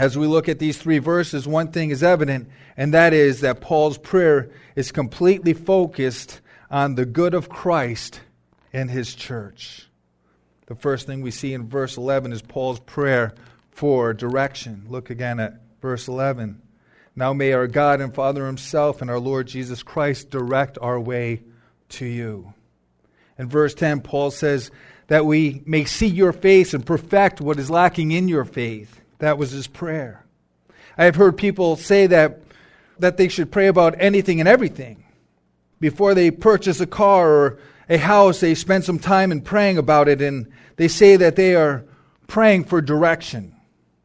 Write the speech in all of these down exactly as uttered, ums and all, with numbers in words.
As we look at these three verses, one thing is evident, and that is that Paul's prayer is completely focused on the good of Christ and His church. The first thing we see in verse eleven is Paul's prayer for direction. Look again at verse eleven. Now may our God and Father Himself and our Lord Jesus Christ direct our way to you. In verse ten, Paul says that we may see your face and perfect what is lacking in your faith. That was his prayer. I have heard people say that, that they should pray about anything and everything. Before they purchase a car or a house, they spend some time in praying about it, and they say that they are praying for direction.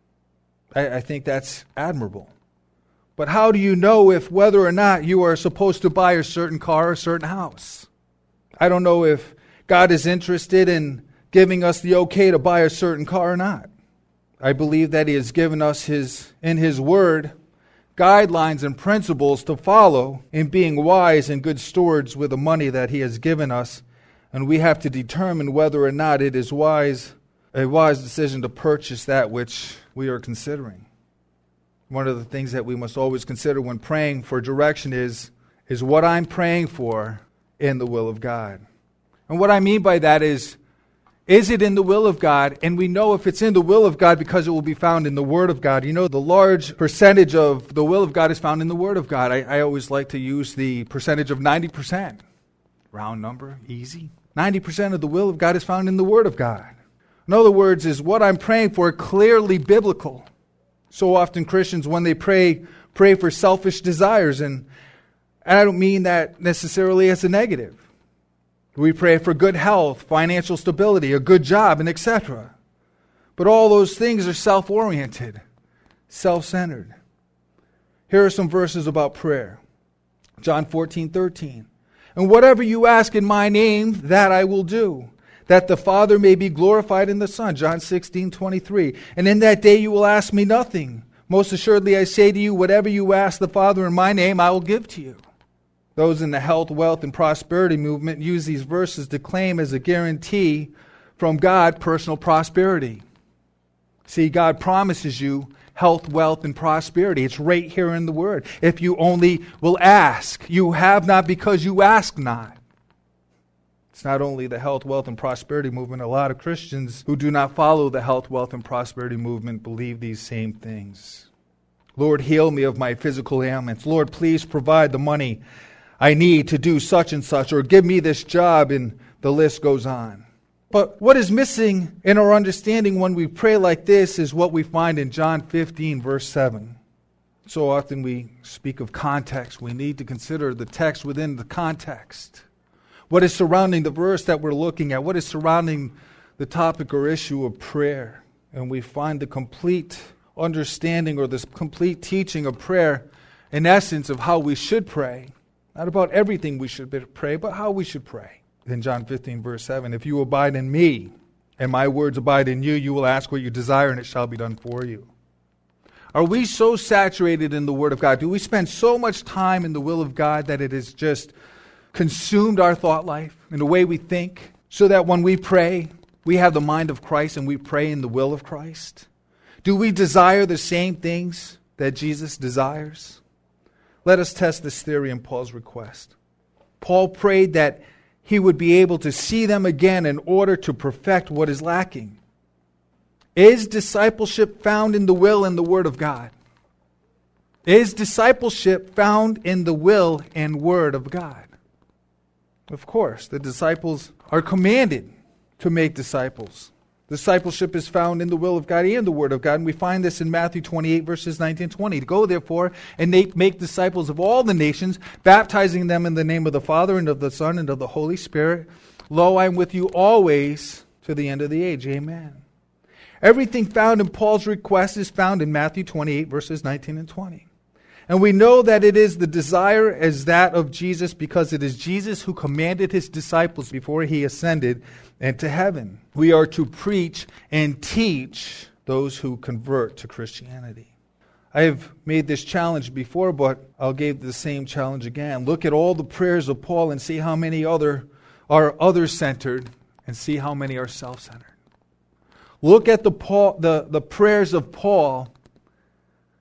I, I think that's admirable. But how do you know if whether or not you are supposed to buy a certain car or a certain house? I don't know if God is interested in giving us the okay to buy a certain car or not. I believe that He has given us His, in His Word, guidelines and principles to follow in being wise and good stewards with the money that He has given us. And we have to determine whether or not it is wise, a wise decision to purchase that which we are considering. One of the things that we must always consider when praying for direction is, is what I'm praying for in the will of God. And what I mean by that is, is it in the will of God? And we know if it's in the will of God because it will be found in the Word of God. You know, the large percentage of the will of God is found in the Word of God. I, I always like to use the percentage of ninety percent. Round number, easy. ninety percent of the will of God is found in the Word of God. In other words, is what I'm praying for clearly biblical? So often Christians, when they pray, pray for selfish desires. And, and I don't mean that necessarily as a negative. We pray for good health, financial stability, a good job, and et cetera. But all those things are self-oriented, self-centered. Here are some verses about prayer. John fourteen thirteen. And whatever you ask in my name, that I will do, that the Father may be glorified in the Son. John sixteen twenty-three. And in that day you will ask me nothing. Most assuredly I say to you, whatever you ask the Father in my name, I will give to you. Those in the health, wealth, and prosperity movement use these verses to claim as a guarantee from God personal prosperity. See, God promises you health, wealth, and prosperity. It's right here in the Word. If you only will ask. You have not because you ask not. It's not only the health, wealth, and prosperity movement. A lot of Christians who do not follow the health, wealth, and prosperity movement believe these same things. Lord, heal me of my physical ailments. Lord, please provide the money I need to do such and such, or give me this job, and the list goes on. But what is missing in our understanding when we pray like this is what we find in John fifteen, verse seven. So often we speak of context. We need to consider the text within the context. What is surrounding the verse that we're looking at? What is surrounding the topic or issue of prayer? And we find the complete understanding or this complete teaching of prayer, in essence, of how we should pray. Not about everything we should pray, but how we should pray. In John fifteen, verse seven, if you abide in me, and my words abide in you, you will ask what you desire, and it shall be done for you. Are we so saturated in the Word of God? Do we spend so much time in the will of God that it has just consumed our thought life and the way we think, so that when we pray, we have the mind of Christ and we pray in the will of Christ? Do we desire the same things that Jesus desires? Let us test this theory in Paul's request. Paul prayed that he would be able to see them again in order to perfect what is lacking. Is discipleship found in the will and the Word of God? Is discipleship found in the will and Word of God? Of course, the disciples are commanded to make disciples. Discipleship is found in the will of God and the Word of God. And we find this in Matthew twenty-eight, verses nineteen and twenty. Go therefore and make disciples of all the nations, baptizing them in the name of the Father and of the Son and of the Holy Spirit. Lo, I am with you always to the end of the age. Amen. Everything found in Paul's request is found in Matthew twenty-eight, verses nineteen and twenty. And we know that it is the desire as that of Jesus because it is Jesus who commanded his disciples before he ascended into heaven. We are to preach and teach those who convert to Christianity. I have made this challenge before, but I'll give the same challenge again. Look at all the prayers of Paul and see how many other are other-centered and see how many are self-centered. Look at the Paul, the, the prayers of Paul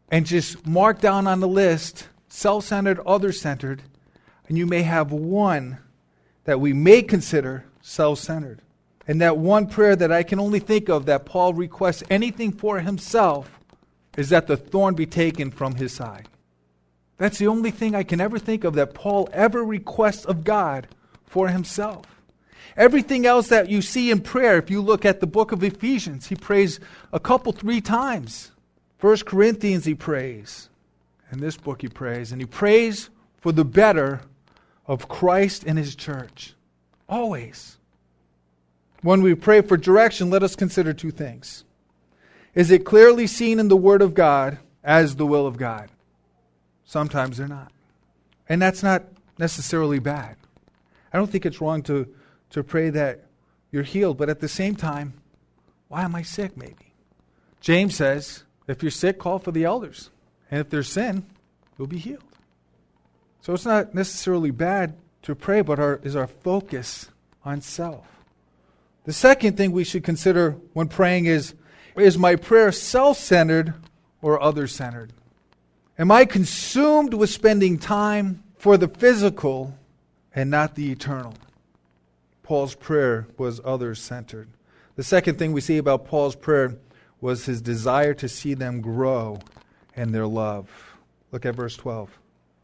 and just mark down on the list self-centered, other-centered, and you may have one that we may consider self-centered. And that one prayer that I can only think of that Paul requests anything for himself is that the thorn be taken from his side. That's the only thing I can ever think of that Paul ever requests of God for himself. Everything else that you see in prayer, if you look at the book of Ephesians, he prays a couple, three times. First Corinthians he prays. In this book he prays. And he prays for the better of Christ and his church. Always. When we pray for direction, let us consider two things. Is it clearly seen in the Word of God as the will of God? Sometimes they're not. And that's not necessarily bad. I don't think it's wrong to, to pray that you're healed, but at the same time, why am I sick maybe? James says, if you're sick, call for the elders. And if there's sin, you'll be healed. So it's not necessarily bad to pray, but our, is our focus on self. The second thing we should consider when praying is, is my prayer self-centered or other-centered? Am I consumed with spending time for the physical and not the eternal? Paul's prayer was others-centered. The second thing we see about Paul's prayer was his desire to see them grow in their love. Look at verse twelve.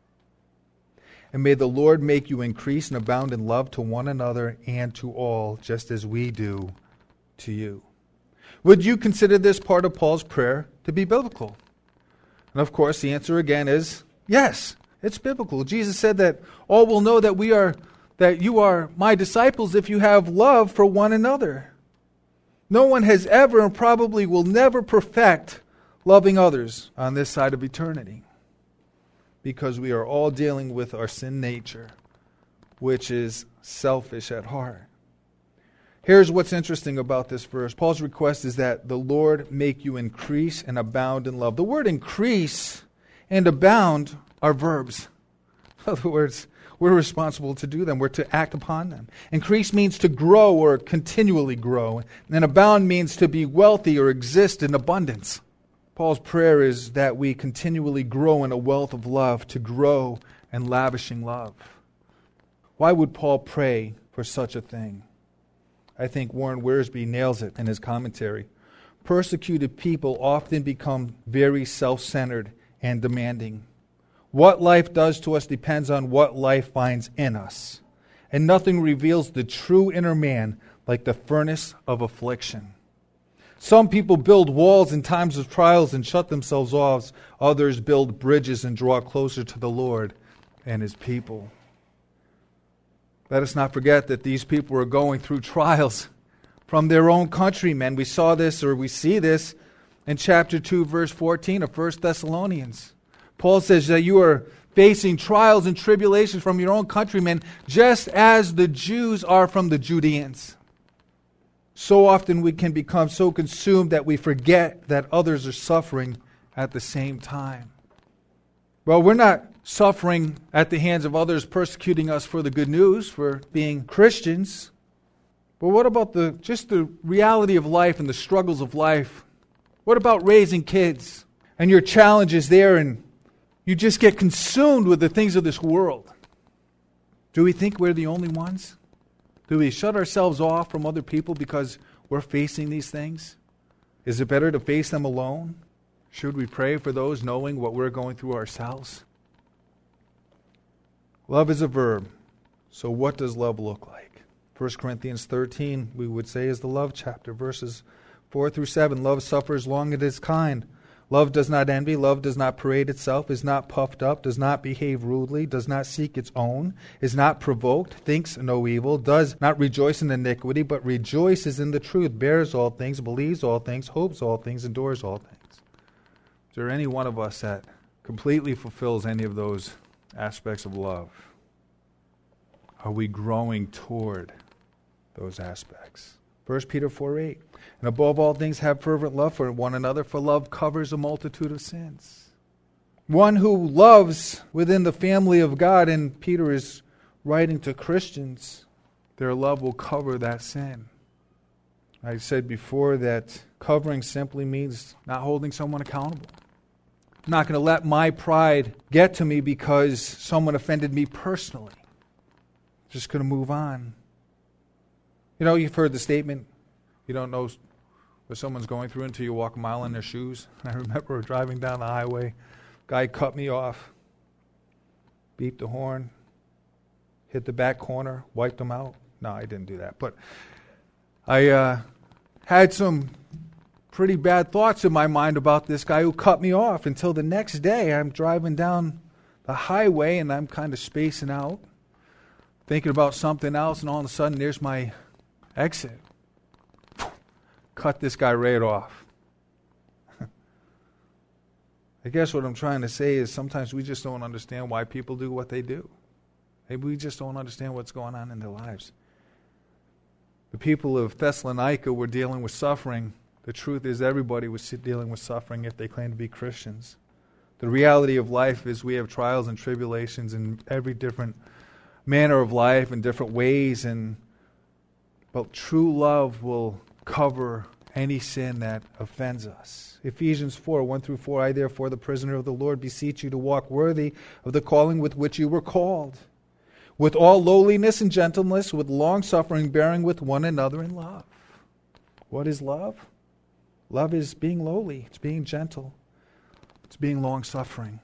And may the Lord make you increase and abound in love to one another and to all, just as we do to you. Would you consider this part of Paul's prayer to be biblical? And of course, the answer again is yes, it's biblical. Jesus said that all will know that we are, that you are my disciples if you have love for one another. No one has ever and probably will never perfect loving others on this side of eternity, because we are all dealing with our sin nature, which is selfish at heart. Here's what's interesting about this verse. Paul's request is that the Lord make you increase and abound in love. The word increase and abound are verbs. In other words, we're responsible to do them. We're to act upon them. Increase means to grow or continually grow. And abound means to be wealthy or exist in abundance. Paul's prayer is that we continually grow in a wealth of love, to grow in lavishing love. Why would Paul pray for such a thing? I think Warren Wiersbe nails it in his commentary. Persecuted people often become very self-centered and demanding. What life does to us depends on what life finds in us. And nothing reveals the true inner man like the furnace of affliction. Some people build walls in times of trials and shut themselves off. Others build bridges and draw closer to the Lord and His people. Let us not forget that these people were going through trials from their own countrymen. We saw this, or we see this, in chapter two, verse fourteen of First Thessalonians. Paul says that you are facing trials and tribulations from your own countrymen, just as the Jews are from the Judeans. So often we can become so consumed that we forget that others are suffering at the same time. Well, we're not suffering at the hands of others persecuting us for the good news, for being Christians. But what about the just the reality of life and the struggles of life? What about raising kids and your challenges there, and you just get consumed with the things of this world? Do we think we're the only ones? Do we shut ourselves off from other people because we're facing these things? Is it better to face them alone? Should we pray for those knowing what we're going through ourselves? Love is a verb. So what does love look like? First Corinthians thirteen, we would say, is the love chapter. Verses four through seven. Love suffers long and is kind. Love does not envy. Love does not parade itself, is not puffed up, does not behave rudely, does not seek its own, is not provoked, thinks no evil, does not rejoice in iniquity, but rejoices in the truth, bears all things, believes all things, hopes all things, endures all things. Is there any one of us that completely fulfills any of those aspects of love? Are we growing toward those aspects? First Peter four eight. And above all things have fervent love for one another, for love covers a multitude of sins. One who loves within the family of God, and Peter is writing to Christians, their love will cover that sin. I said before that covering simply means not holding someone accountable. I'm not going to let my pride get to me because someone offended me personally. I'm just going to move on. You know, you've heard the statement, you don't know what someone's going through until you walk a mile in their shoes. And I remember driving down the highway, guy cut me off, beeped the horn, hit the back corner, wiped them out. No, I didn't do that. But I uh, had some pretty bad thoughts in my mind about this guy who cut me off until the next day I'm driving down the highway and I'm kind of spacing out, thinking about something else, and all of a sudden there's my exit. Cut this guy right off. I guess what I'm trying to say is sometimes we just don't understand why people do what they do. Maybe we just don't understand what's going on in their lives. The people of Thessalonica were dealing with suffering. The truth is everybody was dealing with suffering if they claim to be Christians. The reality of life is we have trials and tribulations in every different manner of life in different ways, and but true love will cover any sin that offends us. Ephesians four, one through four, I therefore, the prisoner of the Lord, beseech you to walk worthy of the calling with which you were called, with all lowliness and gentleness, with long-suffering, bearing with one another in love. What is love? Love is being lowly. It's being gentle. It's being long-suffering.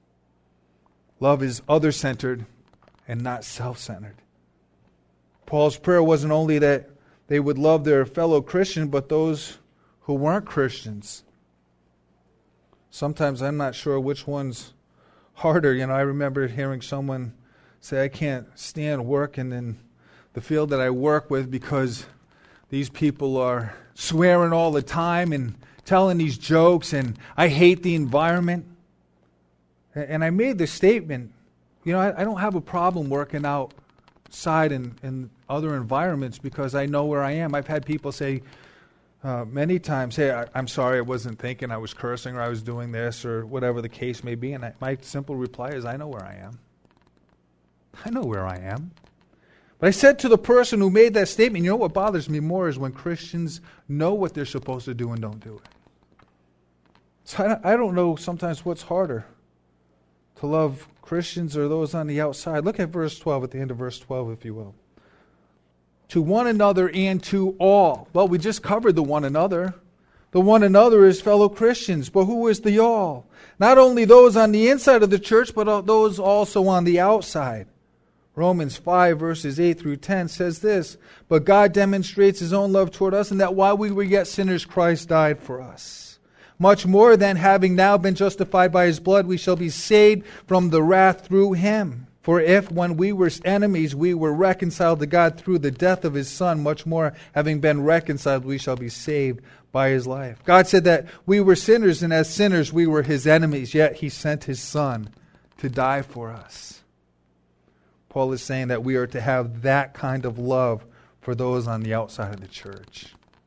Love is other-centered and not self-centered. Paul's prayer wasn't only that they would love their fellow Christian, but those who weren't Christians. Sometimes I'm not sure which one's harder. You know, I remember hearing someone say, I can't stand working in the field that I work with because these people are swearing all the time and telling these jokes, and I hate the environment. And I made the statement, you know, I, I don't have a problem working outside in, in other environments because I know where I am. I've had people say uh, many times, hey, I, I'm sorry, I wasn't thinking, I was cursing or I was doing this or whatever the case may be. And I, my simple reply is, I know where I am. I know where I am. But I said to the person who made that statement, you know what bothers me more is when Christians know what they're supposed to do and don't do it. So I, I don't know sometimes what's harder, to love Christians or those on the outside. Look at verse twelve, at the end of verse twelve, if you will. To one another and to all. Well, we just covered the one another. The one another is fellow Christians, but who is the all? Not only those on the inside of the church, but those also on the outside. Romans five, verses eight through ten says this, but God demonstrates His own love toward us, and that while we were yet sinners, Christ died for us. Much more than having now been justified by His blood, we shall be saved from the wrath through Him. For if, when we were enemies, we were reconciled to God through the death of His Son, much more, having been reconciled, we shall be saved by His life. God said that we were sinners, and as sinners we were His enemies, yet He sent His Son to die for us. Paul is saying that we are to have that kind of love for those on the outside of the church.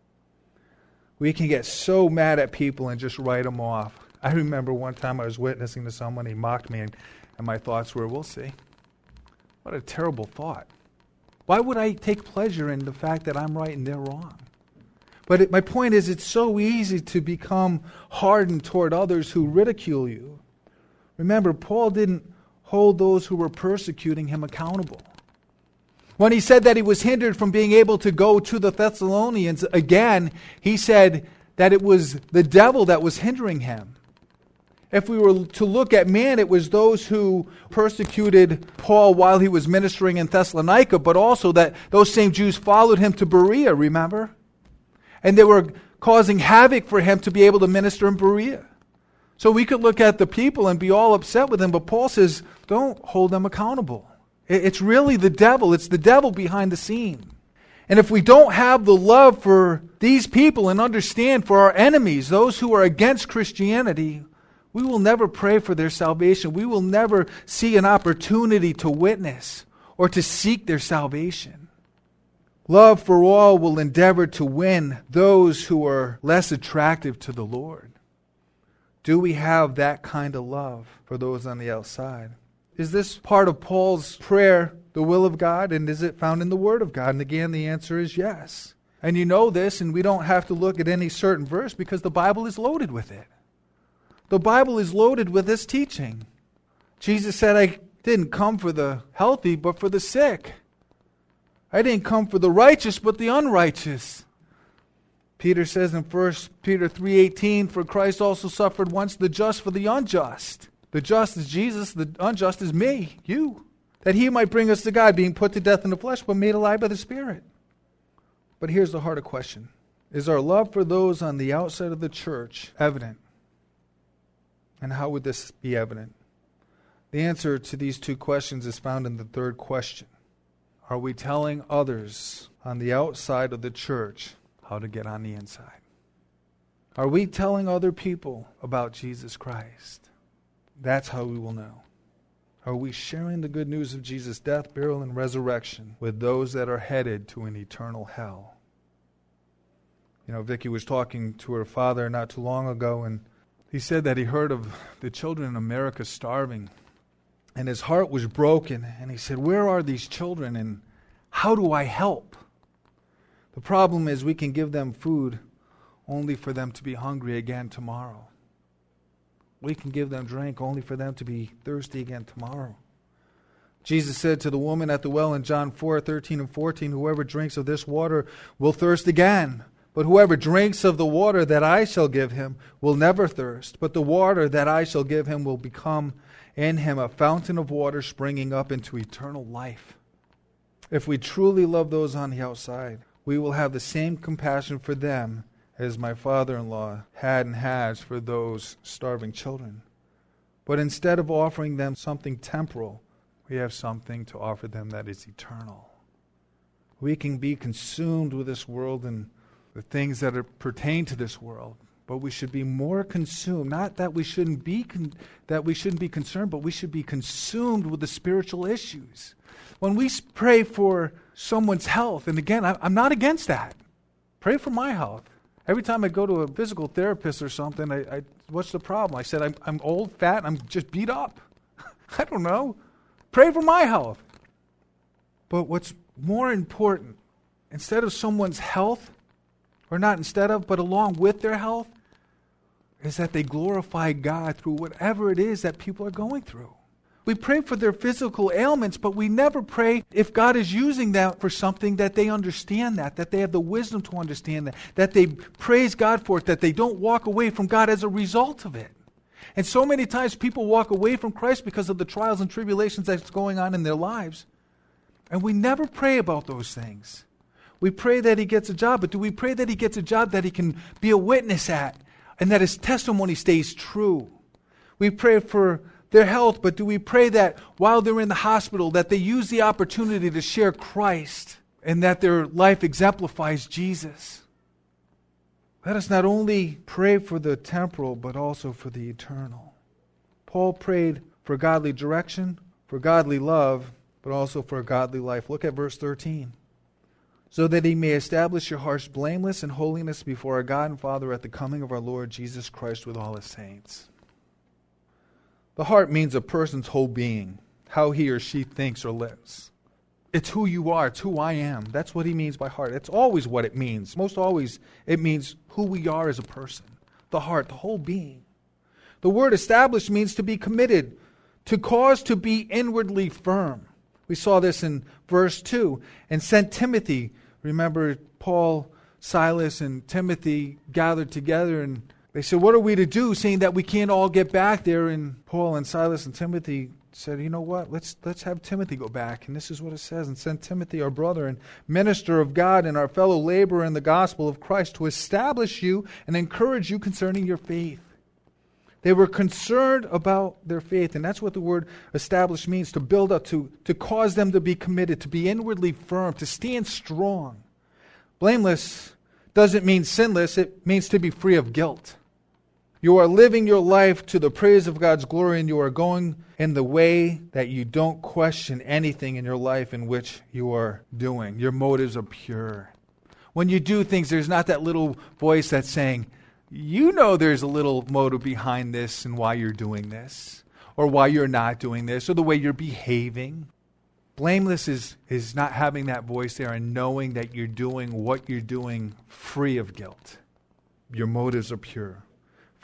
We can get so mad at people and just write them off. I remember one time I was witnessing to someone, he mocked me, and, and my thoughts were, we'll see. What a terrible thought. Why would I take pleasure in the fact that I'm right and they're wrong? But it, my point is, it's so easy to become hardened toward others who ridicule you. Remember, Paul didn't hold those who were persecuting him accountable. When he said that he was hindered from being able to go to the Thessalonians again, he said that it was the devil that was hindering him. If we were to look at man, it was those who persecuted Paul while he was ministering in Thessalonica, but also that those same Jews followed him to Berea, remember? And they were causing havoc for him to be able to minister in Berea. So we could look at the people and be all upset with them, but Paul says, don't hold them accountable. It's really the devil. It's the devil behind the scene. And if we don't have the love for these people and understand for our enemies, those who are against Christianity, we will never pray for their salvation. We will never see an opportunity to witness or to seek their salvation. Love for all will endeavor to win those who are less attractive to the Lord. Do we have that kind of love for those on the outside? Is this part of Paul's prayer the will of God, and is it found in the Word of God? And again, the answer is yes. And you know this, and we don't have to look at any certain verse because the Bible is loaded with it. The Bible is loaded with this teaching. Jesus said, I didn't come for the healthy, but for the sick. I didn't come for the righteous, but the unrighteous. Peter says in First Peter three eighteen, for Christ also suffered once the just for the unjust. The just is Jesus, the unjust is me, you. That he might bring us to God, being put to death in the flesh, but made alive by the Spirit. But here's the harder question. Is our love for those on the outside of the church evident? And how would this be evident? The answer to these two questions is found in the third question. Are we telling others on the outside of the church how to get on the inside? Are we telling other people about Jesus Christ? That's how we will know. Are we sharing the good news of Jesus' death, burial, and resurrection with those that are headed to an eternal hell? You know, Vicki was talking to her father not too long ago, and he said that he heard of the children in America starving, and his heart was broken. And he said, where are these children, and how do I help? The problem is we can give them food only for them to be hungry again tomorrow. We can give them drink only for them to be thirsty again tomorrow. Jesus said to the woman at the well in John four thirteen and fourteen, whoever drinks of this water will thirst again. But whoever drinks of the water that I shall give him will never thirst. But the water that I shall give him will become in him a fountain of water springing up into eternal life. If we truly love those on the outside, we will have the same compassion for them as my father-in-law had and has for those starving children. But instead of offering them something temporal, we have something to offer them that is eternal. We can be consumed with this world and the things that are, pertain to this world, but we should be more consumed. Not that we shouldn't be con- that we shouldn't be concerned, but we should be consumed with the spiritual issues. When we pray for someone's health, and again, I, I'm not against that. Pray for my health. Every time I go to a physical therapist or something, I, I what's the problem? I said, I'm, I'm old, fat, I'm just beat up. I don't know. Pray for my health. But what's more important, instead of someone's health, or not instead of, but along with their health, is that they glorify God through whatever it is that people are going through. We pray for their physical ailments, but we never pray if God is using that for something that they understand that, that they have the wisdom to understand that, that they praise God for it, that they don't walk away from God as a result of it. And so many times people walk away from Christ because of the trials and tribulations that's going on in their lives. And we never pray about those things. We pray that he gets a job, but do we pray that he gets a job that he can be a witness at and that his testimony stays true? We pray for their health, but do we pray that while they're in the hospital that they use the opportunity to share Christ and that their life exemplifies Jesus? Let us not only pray for the temporal, but also for the eternal. Paul prayed for godly direction, for godly love, but also for a godly life. Look at verse thirteen. So that he may establish your hearts blameless in holiness before our God and Father at the coming of our Lord Jesus Christ with all his saints. The heart means a person's whole being, how he or she thinks or lives. It's who you are. It's who I am. That's what he means by heart. It's always what it means. Most always it means who we are as a person. The heart, the whole being. The word established means to be committed, to cause to be inwardly firm. We saw this in verse two. And sent Timothy. Remember, Paul, Silas, and Timothy gathered together and they said, what are we to do, seeing that we can't all get back there? And Paul and Silas and Timothy said, you know what, let's let's have Timothy go back. And this is what it says, and send Timothy, our brother and minister of God and our fellow laborer in the gospel of Christ, to establish you and encourage you concerning your faith. They were concerned about their faith, and that's what the word establish means, to build up, to, to cause them to be committed, to be inwardly firm, to stand strong. Blameless doesn't mean sinless, it means to be free of guilt. You are living your life to the praise of God's glory, and you are going in the way that you don't question anything in your life in which you are doing. Your motives are pure. When you do things, there's not that little voice that's saying, you know there's a little motive behind this and why you're doing this, or why you're not doing this, or the way you're behaving. Blameless is, is not having that voice there and knowing that you're doing what you're doing free of guilt. Your motives are pure.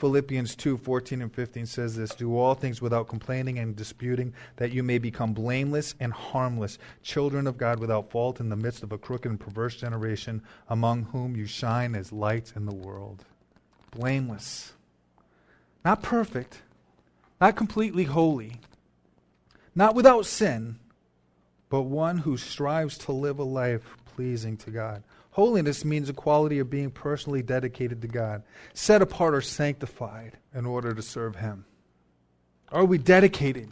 Philippians two fourteen and fifteen says this, do all things without complaining and disputing, that you may become blameless and harmless, children of God without fault in the midst of a crooked and perverse generation, among whom you shine as lights in the world. Blameless. Not perfect, not completely holy, not without sin, but one who strives to live a life pleasing to God. Holiness means a quality of being personally dedicated to God, set apart or sanctified in order to serve Him. Are we dedicated?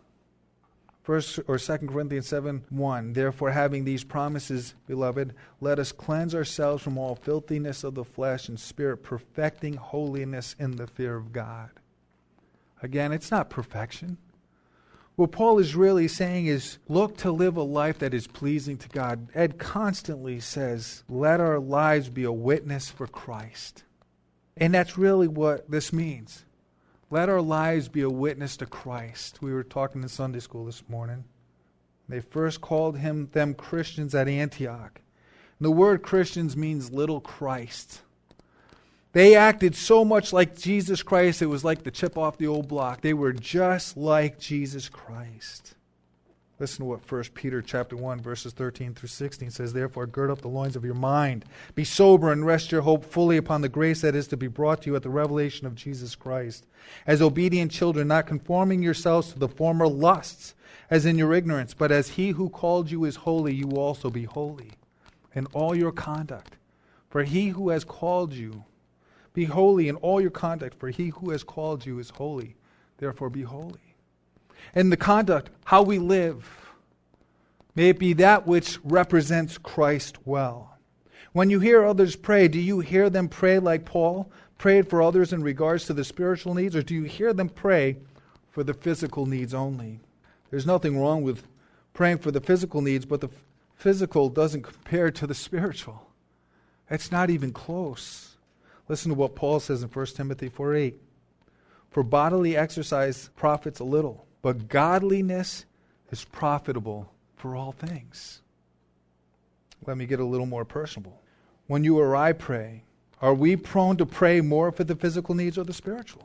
First or Second Corinthians seven one, therefore having these promises, beloved, let us cleanse ourselves from all filthiness of the flesh and spirit, perfecting holiness in the fear of God. Again, it's not perfection. What Paul is really saying is, look to live a life that is pleasing to God. Ed constantly says, let our lives be a witness for Christ. And that's really what this means. Let our lives be a witness to Christ. We were talking in Sunday school this morning. They first called him them Christians at Antioch. And the word Christians means little Christ. They acted so much like Jesus Christ, it was like the chip off the old block. They were just like Jesus Christ. Listen to what First Peter chapter one, verses thirteen through sixteen says, therefore gird up the loins of your mind, be sober and rest your hope fully upon the grace that is to be brought to you at the revelation of Jesus Christ. As obedient children, not conforming yourselves to the former lusts, as in your ignorance, but as he who called you is holy, you also be holy in all your conduct. For he who has called you, be holy in all your conduct, for he who has called you is holy. Therefore be holy. In the conduct, how we live, may it be that which represents Christ well. When you hear others pray, do you hear them pray like Paul prayed for others in regards to the spiritual needs, or do you hear them pray for the physical needs only? There's nothing wrong with praying for the physical needs, but the physical doesn't compare to the spiritual. It's not even close. Listen to what Paul says in First Timothy four eight. For bodily exercise profits a little, but godliness is profitable for all things. Let me get a little more personal. When you or I pray, are we prone to pray more for the physical needs or the spiritual?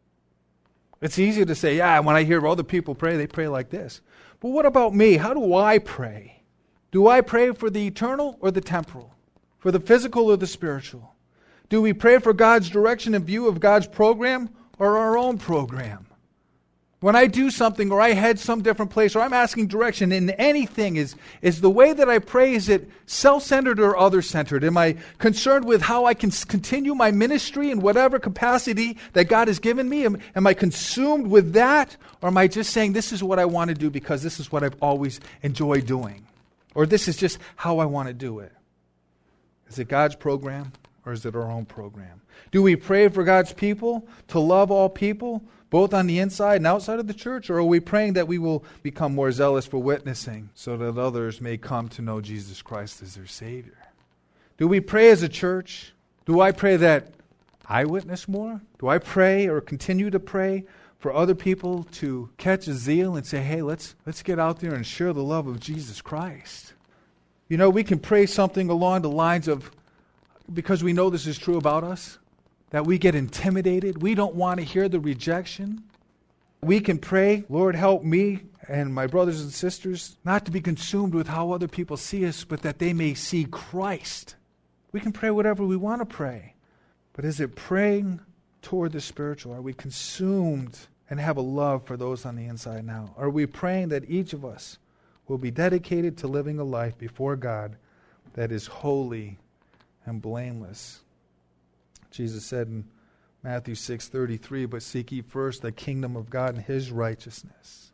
It's easy to say, yeah, when I hear other people pray, they pray like this. But what about me? How do I pray? Do I pray for the eternal or the temporal? For the physical or the spiritual? Do we pray for God's direction in view of God's program or our own program? When I do something or I head some different place or I'm asking direction in anything, is, is the way that I pray, is it self-centered or other-centered? Am I concerned with how I can continue my ministry in whatever capacity that God has given me? Am, am I consumed with that? Or am I just saying this is what I want to do because this is what I've always enjoyed doing? Or this is just how I want to do it? Is it God's program? Or is it our own program? Do we pray for God's people to love all people, both on the inside and outside of the church? Or are we praying that we will become more zealous for witnessing so that others may come to know Jesus Christ as their Savior? Do we pray as a church? Do I pray that I witness more? Do I pray or continue to pray for other people to catch a zeal and say, hey, let's, let's get out there and share the love of Jesus Christ? You know, we can pray something along the lines of, because we know this is true about us, that we get intimidated. We don't want to hear the rejection. We can pray, Lord, help me and my brothers and sisters not to be consumed with how other people see us, but that they may see Christ. We can pray whatever we want to pray. But is it praying toward the spiritual? Are we consumed and have a love for those on the inside now? Are we praying that each of us will be dedicated to living a life before God that is holy and blameless? Jesus said in Matthew six thirty-three, but seek ye first the kingdom of God and his righteousness.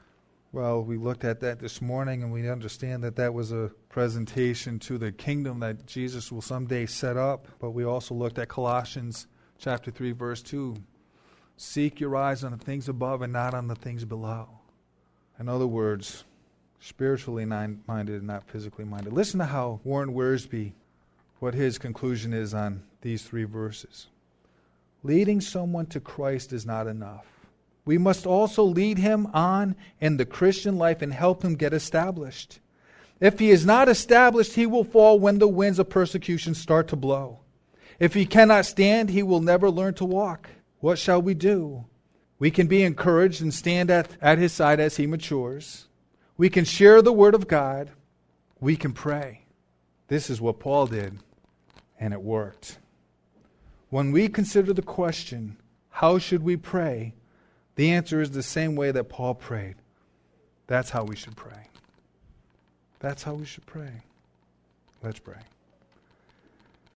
Well, we looked at that this morning and we understand that that was a presentation to the kingdom that Jesus will someday set up. But we also looked at Colossians chapter three, verse two. Seek your eyes on the things above and not on the things below. In other words, spiritually minded and not physically minded. Listen to how Warren Wiersbe, what his conclusion is on these three verses. Leading someone to Christ is not enough. We must also lead him on in the Christian life and help him get established. If he is not established, he will fall when the winds of persecution start to blow. If he cannot stand, he will never learn to walk. What shall we do? We can be encouraged and stand at, at his side as he matures. We can share the word of God. We can pray. This is what Paul did, and it worked. When we consider the question, how should we pray? The answer is the same way that Paul prayed. That's how we should pray. That's how we should pray. Let's pray.